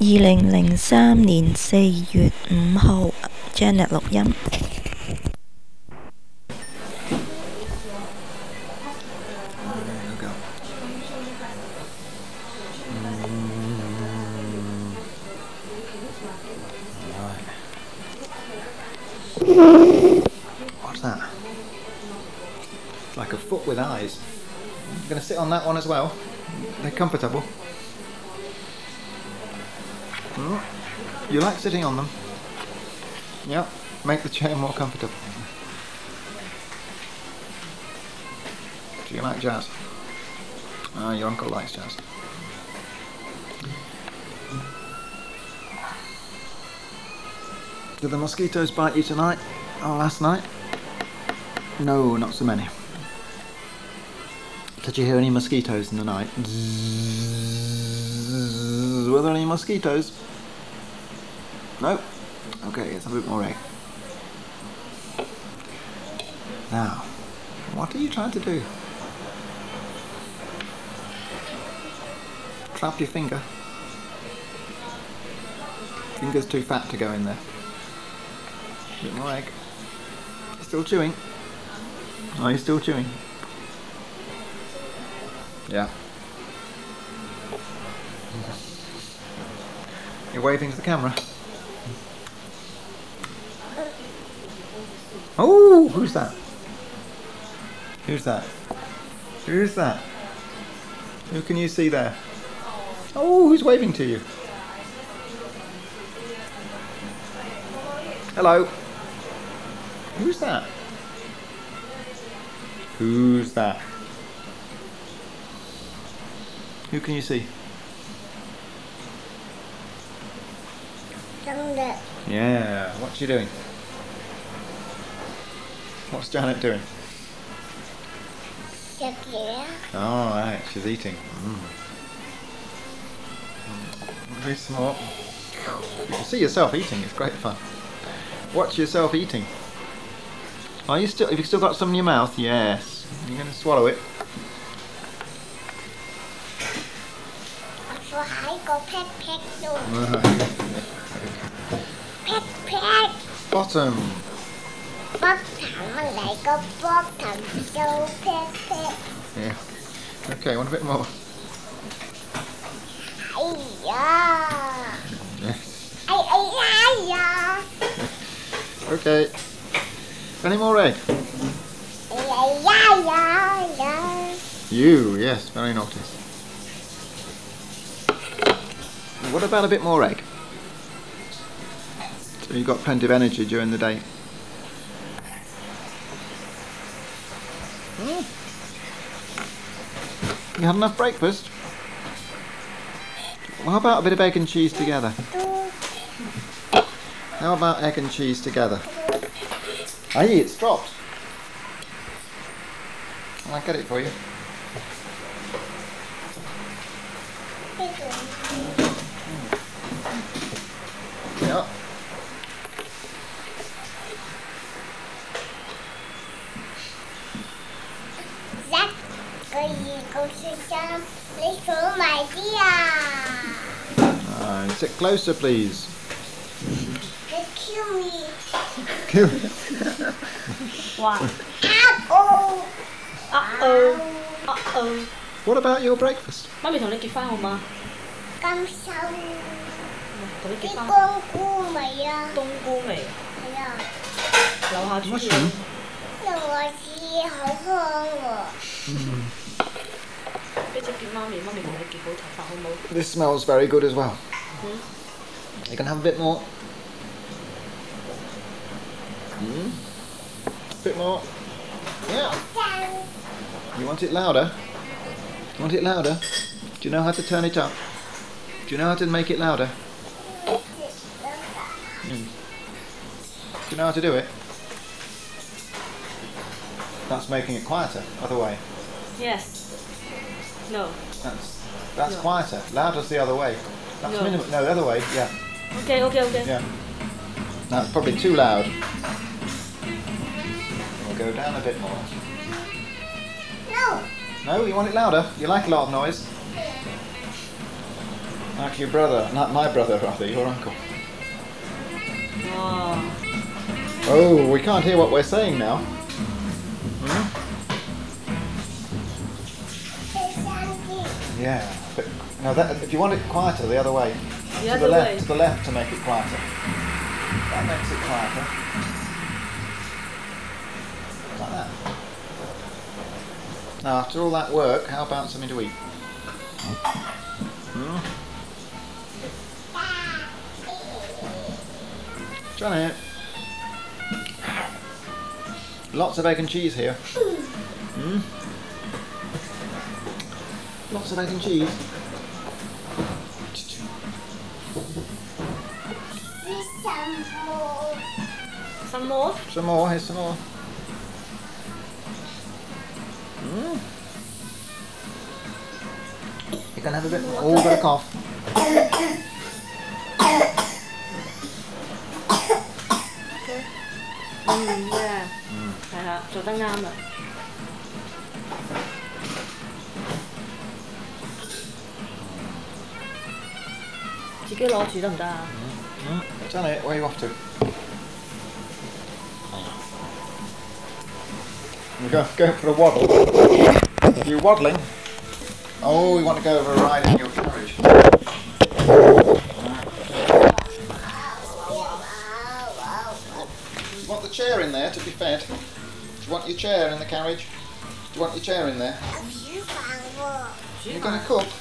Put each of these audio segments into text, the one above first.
2003年4月5號 Janet 錄音。 What's that? It's like a foot with eyes. I'm going to sit on that one as well. They're comfortable. You like sitting on them? Yep, make the chair more comfortable. Do you like jazz? Your uncle likes jazz. Did the mosquitoes bite you tonight? Or last night? No, not so many. Did you hear any mosquitoes in the night? Zzz. Were there any mosquitoes? No? Okay, let's have a bit more egg. Now, what are you trying to do? Trap your finger. Finger's too fat to go in there. A bit more egg. Still chewing? Are you still chewing? Yeah. You're waving to the camera. Oh, who's that? Who's that? Who's that? Who can you see there? Oh, who's waving to you? Hello. Who's that? Who's that? Who can you see? Janet. Yeah, what's she doing? What's Janet doing? Oh, right, she's eating. Very smart. You can see yourself eating, it's great fun. Watch yourself eating. Have you still got some in your mouth? Yes. You're going to swallow it. Bottom. Yeah. Okay, want a bit more? Yes. Okay. Any more egg? You, yes, very naughty. What about a bit more egg? So you've got plenty of energy during the day. You had enough breakfast? Well, how about a bit of egg and cheese together? How about egg and cheese together? Hey, it's dropped. I'll get it for you. Yeah. Sit closer, please. Kill me. Kill. Wow. Oh. What about your breakfast? 媽咪同你結婚好嗎？ 咁瘦。 同你結婚。 啲冬菇味啊。 冬菇味。 係啊。 樓下煮嘢。 因為我知好香喎。 俾隻結媽咪同你結好頭髮好冇？ This smells very good as well. You can have a bit more. A bit more. Yeah. You want it louder? You want it louder? Do you know how to turn it up? Do you know how to make it louder? Do you know how to do it? That's making it quieter. Other way. Yes. No. That's No. quieter. Louder's the other way. That's No. minimum. No, the other way. Yeah. Okay. Yeah. That's probably too loud. We'll go down a bit more. No. No, you want it louder? You like a lot of noise? Like your brother, not my brother, rather, your uncle. Wow. Oh, we can't hear what we're saying now. Hmm? Yeah. But, no, that, if you want it quieter, the other way. The To other the left, way. to the left to make it quieter. That makes it quieter. Like that. Now, after all that work, how about something to eat? Hmm? Janet. Lots of egg and cheese here. Hmm? Lots of egg and cheese. Some more? Some more, here's some more. Mm. You can have a bit more. Oh, got a cough. Yeah. Phải hả? Rồi tăng nam rồi. Chị cứ lo chị得唔得啊？ Janet, where are you off to? You go for a waddle. Are you waddling? Oh, you want to go over a ride in your carriage? You want the chair in there to be fed? Do you want your chair in the carriage? Do you want your chair in there? You're going to cook?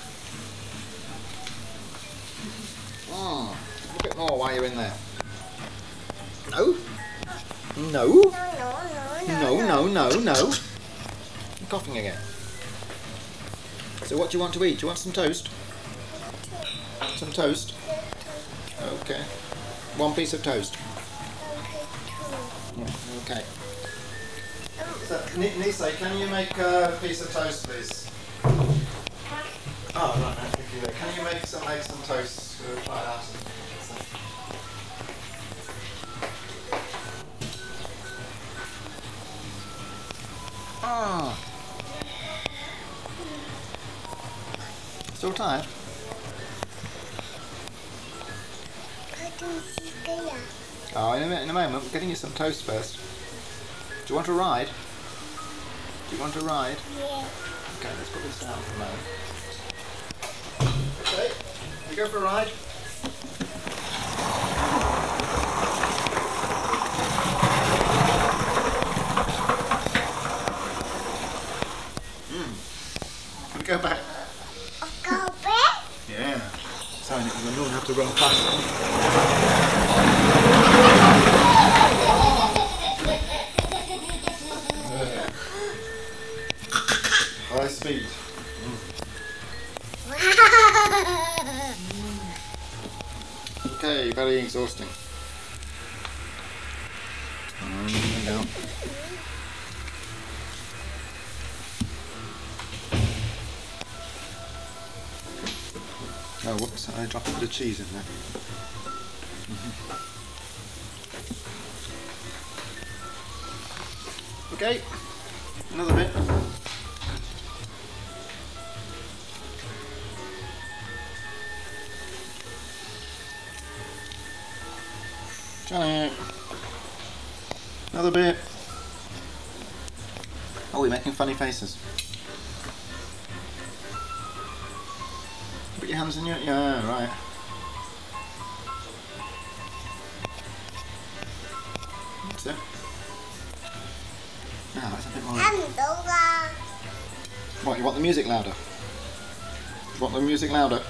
A bit more while you're in there. No? No? No. You're coughing again. So what do you want to eat? Do you want some toast? Some toast? Okay. One piece of toast. Okay. So, Nisa, can you make a piece of toast, please? Oh, right, thank you. Can you make some toast? Try that. Ah. Still tired? Oh, in a moment. We're getting you some toast first. Do you want a ride? Do you want a ride? Yeah. Okay, let's put this down for a moment. Okay, you go for a ride? We go back. Go back? Yeah. Sorry, Nick, we don't have to run fast. High speed. Okay, very exhausting. There we go. Oh, whoops, I dropped a bit of cheese in there. Okay, another bit. Janet. Another bit. Oh, we're making funny faces. Put your hands in your... Yeah, right. That's it. Now, that's a bit more... What, you want the music louder? You want the music louder?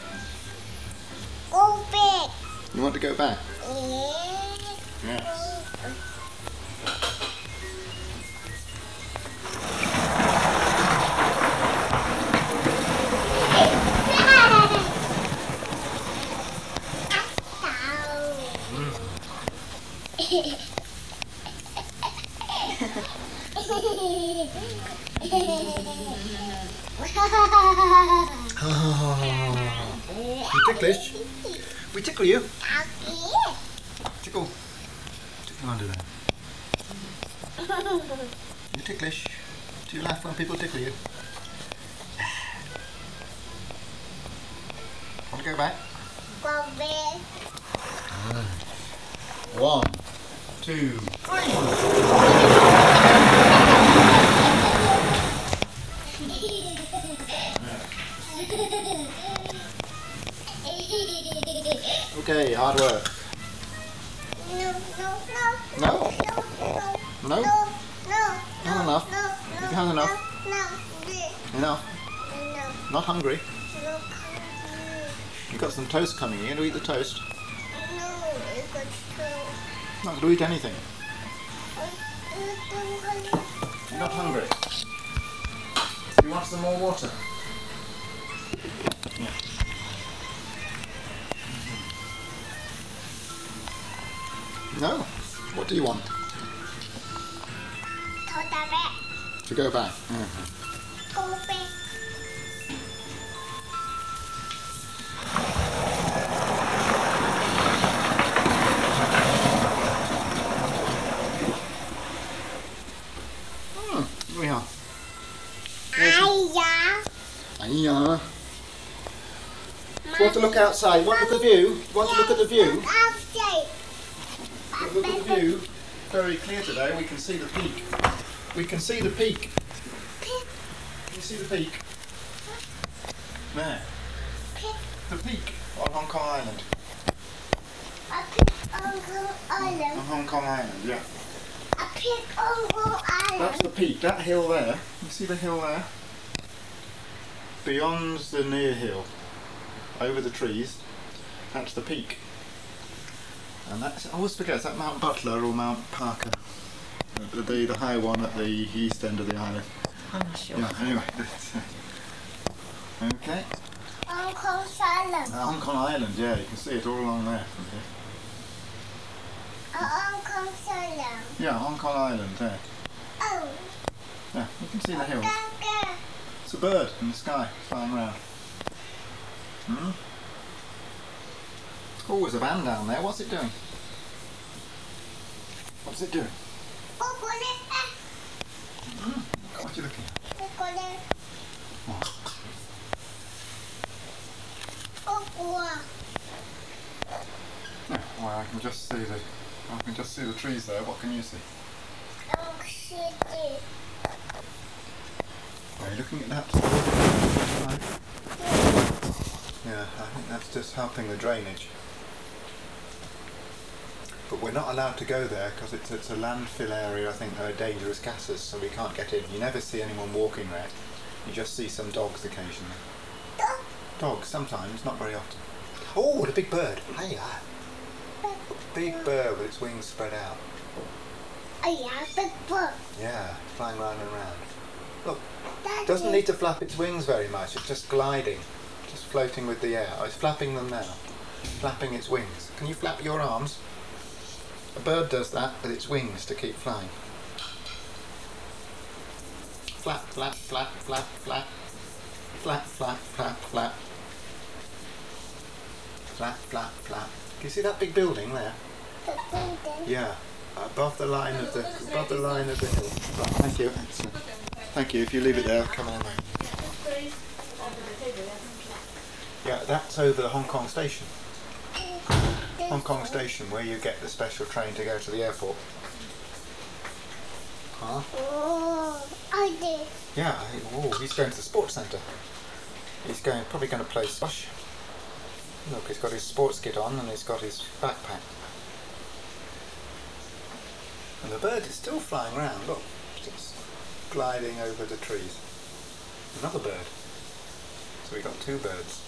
Go back. You want to go back? Yeah. Yes. You ticklish? We tickle you? Tickle. Tickle under there. You ticklish? Do you laugh when people tickle you? Want to go back? Go back. 1, 2, 3. Okay, hard work. No. No? No. No? No. Not enough. No. You had enough? No. Enough? No. Not hungry? No. You've got some toast coming. Are you going to eat the toast? No. It's a two. Not going to eat anything. You're not hungry? You want some more water? Yeah. No? What do you want? To go back? Go back. Here we are. Hiya. Want to look outside? Want to look at the view? Want to look at the view? Outside. Look at the view. Very clear today. We can see the peak. We can see the peak. Can you see the peak? There. The peak on Hong Kong Island. A pig on Long Island. On Hong Kong Island, yeah. A pig on Long That's Island. the peak. That hill there. You see the hill there? Beyond the near hill, over the trees, that's the peak. And that's, I always forget, is that Mount Butler or Mount Parker? The high one at the east end of the island. I'm not sure. Yeah, anyway. Okay. On Kong Island. Hong Kong Island, yeah, you can see it all along there from here. On Kong Island. Yeah, Hong Kong Island, there. Oh. Yeah, you can see the hills. Gaga. It's a bird in the sky flying around. Oh, there's a van down there. What's it doing? What's it doing? Go there. What are you looking at? Go there. What? Go. Yeah, well, I can just see the trees there. What can you see? City. Are you looking at that? Yeah, I think that's just helping the drainage. But we're not allowed to go there because it's a landfill area. I think there are dangerous gases, so we can't get in. You never see anyone walking there. You just see some dogs occasionally. Dogs, sometimes, not very often. Oh, the big bird. Hey, big bird with its wings spread out. Oh yeah, big bird. Yeah, flying round and round. Look, Daddy. doesn't need to flap its wings very much. It's just gliding, just floating with the air. Oh, it's flapping them now. Flapping its wings. Can you flap your arms? A bird does that with its wings to keep flying. Flap, flap, flap, flap, flap. Flap, flap, flap, flap. Flap, flap, flap. Can you see that big building there? The building. Yeah, above the line of the hill. Right, thank you. Excellent. Thank you. If you leave it there, I'll come on now. Yeah, that's over the Hong Kong station. Hong Kong station, where you get the special train to go to the airport. Huh? Oh, I did. Yeah. Oh, he's going to the sports centre. He's probably going to play squash. Look, he's got his sports kit on and he's got his backpack. And the bird is still flying around. Look, just gliding over the trees. Another bird. So we got two birds.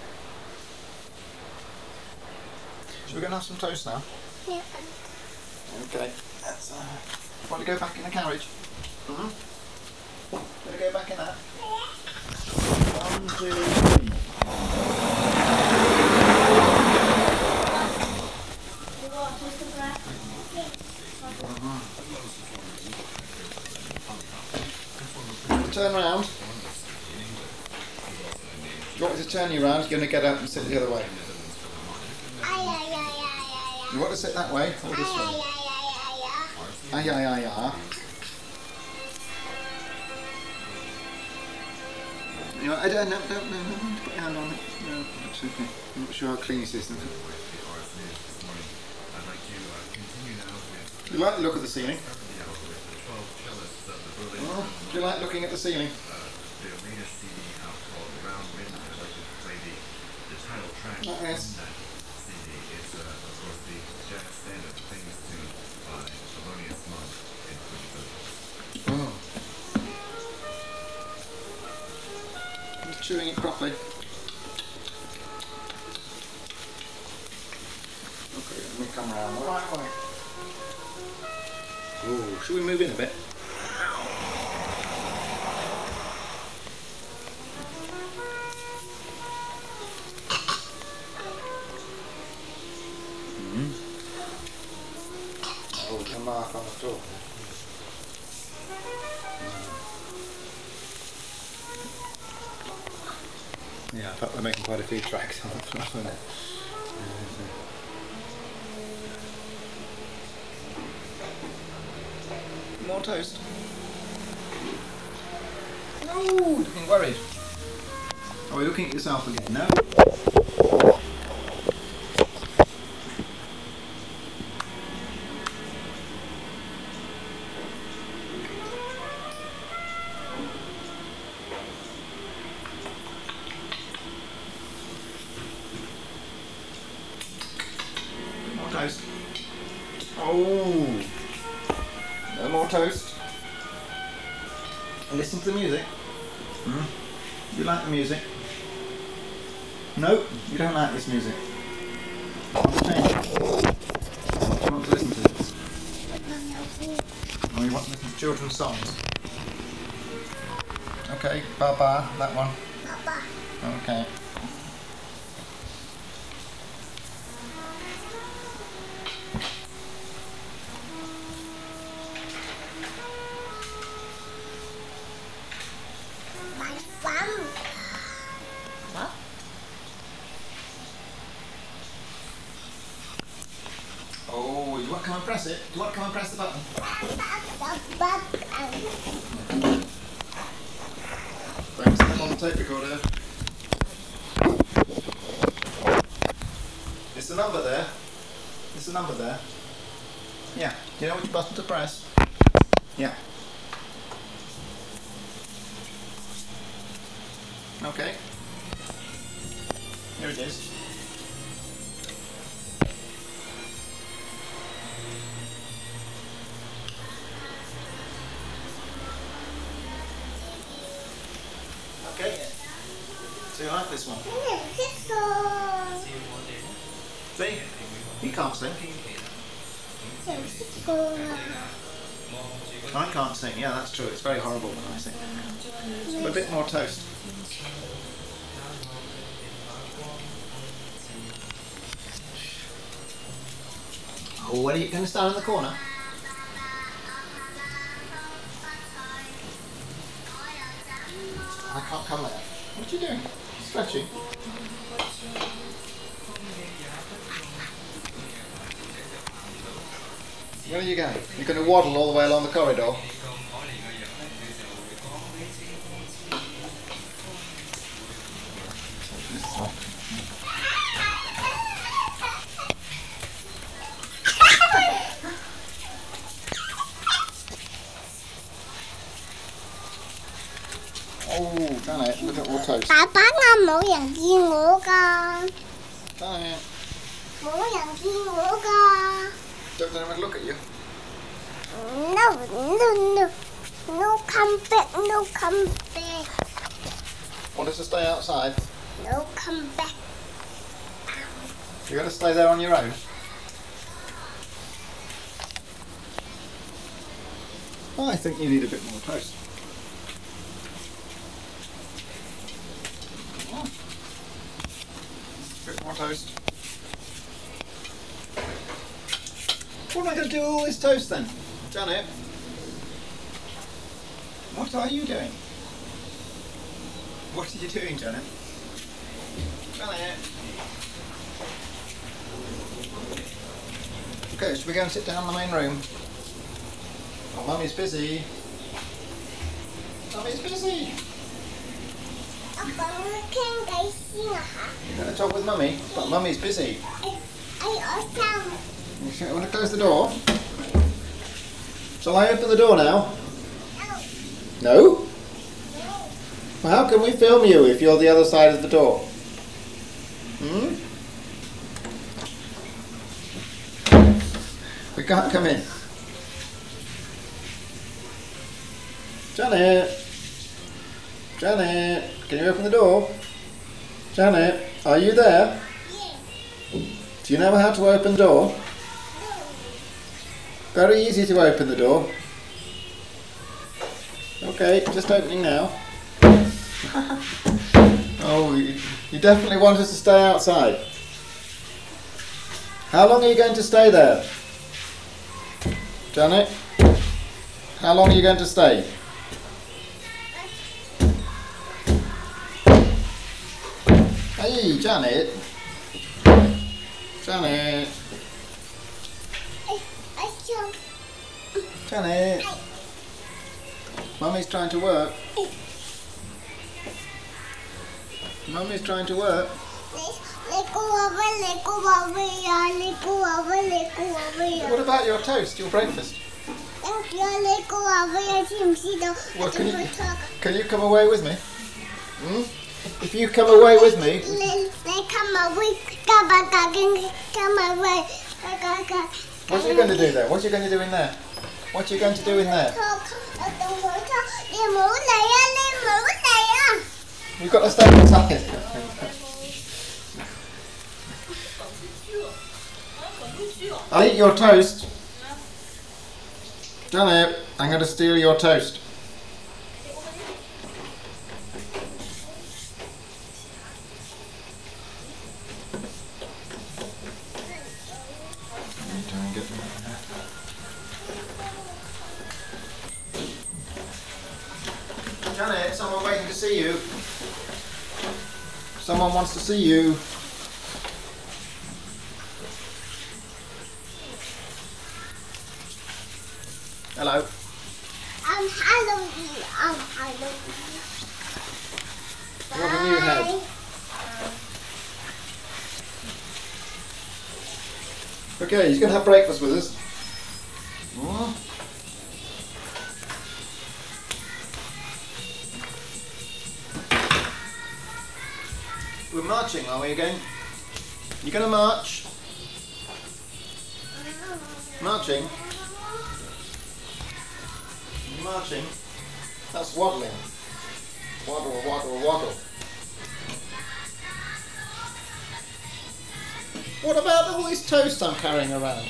Should we go and have some toast now? Yeah. Okay. That's, want to go back in the carriage? Going to go back in that? 1, 2, 3. Turn round. You want me to turn you round? You're going to get up and sit the other way. You want to sit that way or this way? Ay, ay, ay, ay. You know, I don't, no, put your hand on it. No, that's okay. I'm not sure how clean this is. Do you like the look of the ceiling? Oh, do you like looking at the ceiling? Yes. Oh. Just chewing it properly. Okay, let me come around the right way. Oh, should we move in a bit? Oh, the mark on the floor. Yeah, I thought we're making quite a few tracks on the floor, isn't it? More toast. No, looking worried. Are we looking at yourself again? No? More toast. Oh! No more toast. And listen to the music. You like the music? No, you don't like this music. What's changed? What do you want to listen to? Oh, you want to listen to children's songs? Okay, Baba, that one. Papa. Okay. My thumb. Hả? Oh, you want to come and press it? Do you want to come and press the button? Thanks, I'm on the tape recorder. Is the number there? Is the number there? Yeah. Do you know which button to press? Yeah. Okay. Here it is. Okay. So you like this one? See? He can't sing. I can't sing. Yeah, that's true. It's very horrible when I sing. But a bit more toast. Oh, what are you going to stand in the corner? I can't come there. What are you doing? Stretching? Where are you going? You're going to waddle all the way along the corridor? Oh, done it. Look at more toast. Papa, I'm冇人見我㗎。 Done it. 冇人見我㗎。 Don't let anyone look at you. No, no, no. No, come back, no, come back. Want us to stay outside? No, come back. You're going to stay there on your own? I think you need a bit more toast. Bit more toast. What am I going to do with all this toast then? Janet? What are you doing? What are you doing, Janet? Janet? Okay, should we go and sit down in the main room? Oh, Mummy's busy. Mummy's busy. to talk with Mummy? But Mummy's busy. I also. You want to close the door? Shall I open the door now? No? Well, how can we film you if you're the other side of the door? Hmm? We can't come in. Janet! Janet! Can you open the door? Janet, are you there? Do you know how to open the door? Very easy to open the door. Okay, just opening now. Oh, you definitely want us to stay outside. How long are you going to stay there? Janet? How long are you going to stay? Hey, Janet. Janet. Janet. Mummy's trying to work. Mummy's trying to work. What about your toast, your breakfast? Well, can you come away with me? Hmm? If you come away with me... What are you going to do there? What are you going to do in there? What are you going to do in there? You've got to stay inside. I'll eat your toast. Janet, I'm going to steal your toast. Janet, someone waiting to see you. Someone wants to see you. Hello. Halloween. What have you had? Okay, he's going to have breakfast with us. Oh. We're marching, are we again? You going to march? Marching? Marching? That's waddling. Waddle, waddle, waddle. What about all this toast I'm carrying around?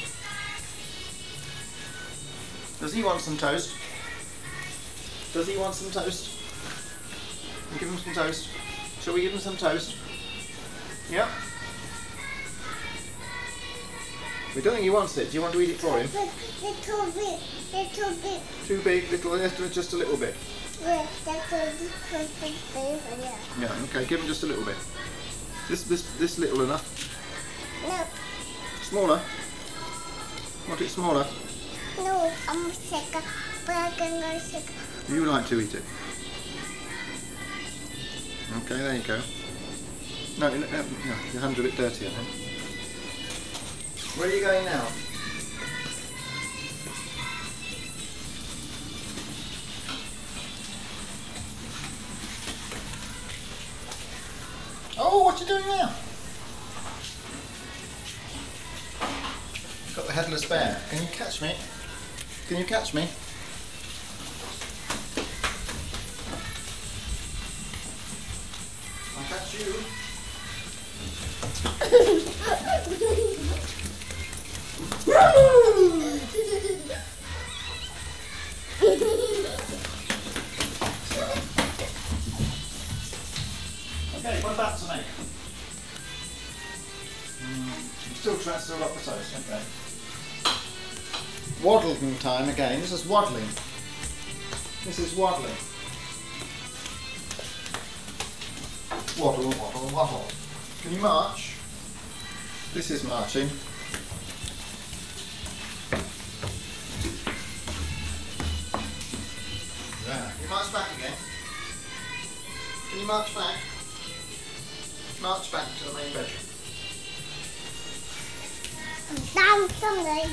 Does he want some toast? Does he want some toast? We'll give him some toast. Shall we give him some toast? Yeah? We don't think he wants it. Do you want to eat it for him? Little bit. Too big, little, just a little bit. Yeah. Yeah, okay, give him just a little bit. This little enough. No. Smaller? Want it smaller? No, I'm sick. But I'm gonna sick. You like to eat it? Okay, there you go. No, your hand's a bit dirty, I think. Where are you going now? Oh, what are you doing now? Got the headless bear. Can you catch me? Can you catch me? I'll catch you. Okay, what about tonight? Still got the toast, okay. Waddling time again. This is waddling. This is waddling. Waddle, waddle, waddle. Can you march? This is marching. Yeah. Can you march back again? Can you march back? march back to the main bedroom. Down something.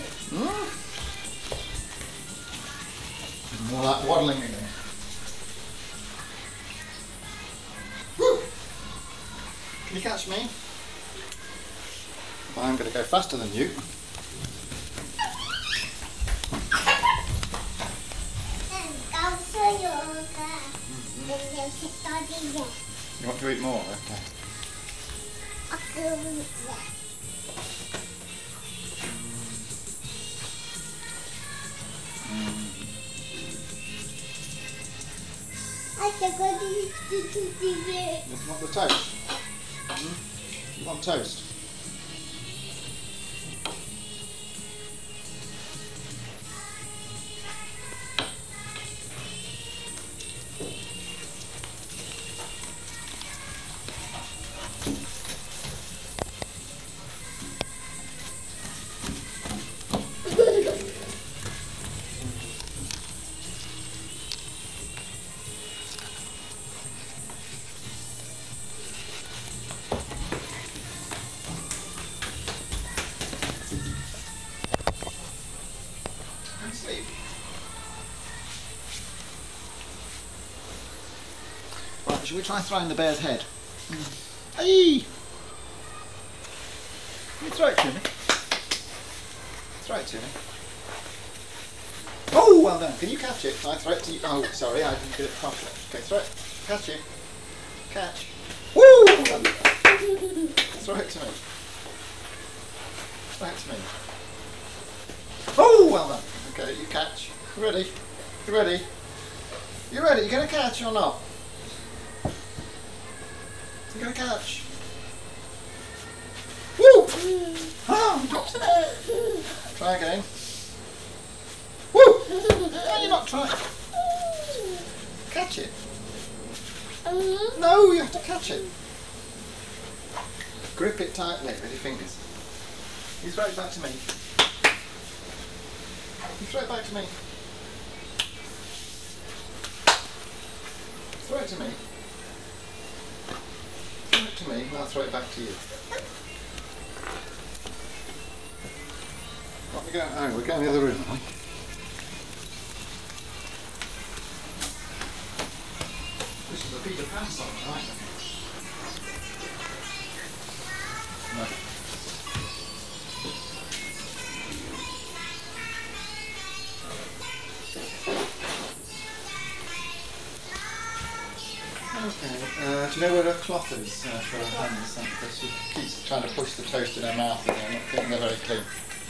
More like waddling again. Woo! Can you catch me? I'm going to go faster than you. You want to eat more? Okay. You want the toast? You want toast? Sleep. Right, shall we try throwing the bear's head? Hey! Can you throw it to me? Throw it to me. Oh, well done. Can you catch it? Can I throw it to you? Oh, sorry, I didn't get it properly. Okay, throw it. Catch it. Catch. Woo! Throw it to me. Throw it to me. Oh, well done. Okay, you catch. You ready? You ready? You ready? You gonna catch or not? You gonna catch? Woo! Oh, dropped it. Try again. Woo! No, you're not trying. Catch it. No, you have to catch it. Grip it tightly with your fingers. You throw it back to me. You throw it back to me. Throw it to me. Throw it to me and I'll throw it back to you. What we going? Oh, we're going the other room, aren't we? This is a Peter Pan song, right? No. Okay, do you know where her cloth is for her hands? Because she keeps trying to push the toast in her mouth and I'm not getting they're very clean.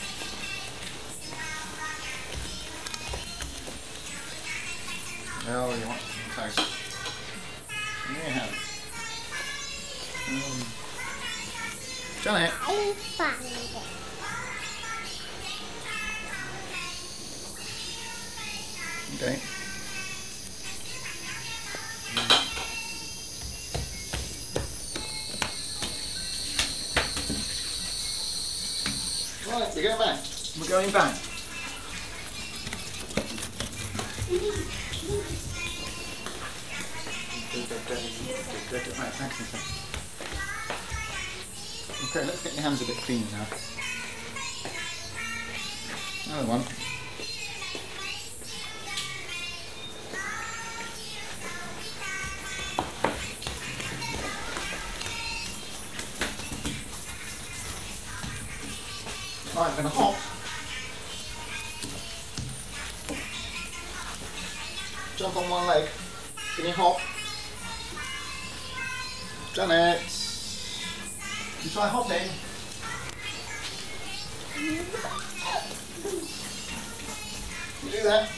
Oh, you want some toast? In your hands. Janet! I found it. Okay. Right, we're going back. We're going back. Right, thanks, Nicola. Okay, let's get your hands a bit clean now. Another one. Right, I'm going to hop. Jump on one leg. Can you hop? Janet! You try hopping. You do that.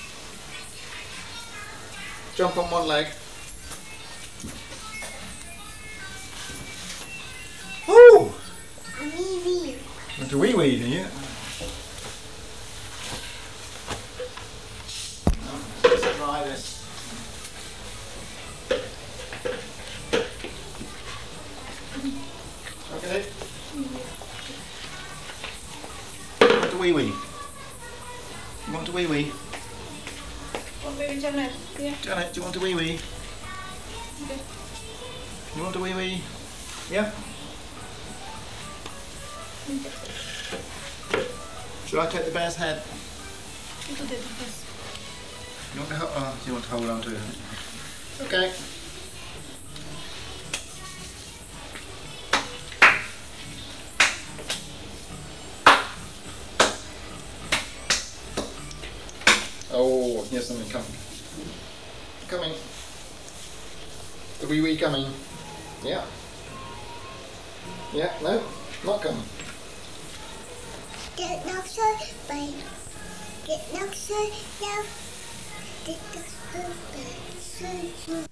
Jump on one leg. Ooh! Wee-wee. Want a wee wee, do you? Let's try this. Okay. You want a wee wee? You want a wee wee? Con bê bên trong này, kia. Janet, do you want a wee wee? Okay. You want a wee wee? Yeah. Should I take the bear's head? You do this. You want to you want to hold on to it? Okay. Oh, here's something coming. Coming. The wee wee coming. Yeah. Yeah, no, not coming. Get no so bye. Get no so love. Get no so bye.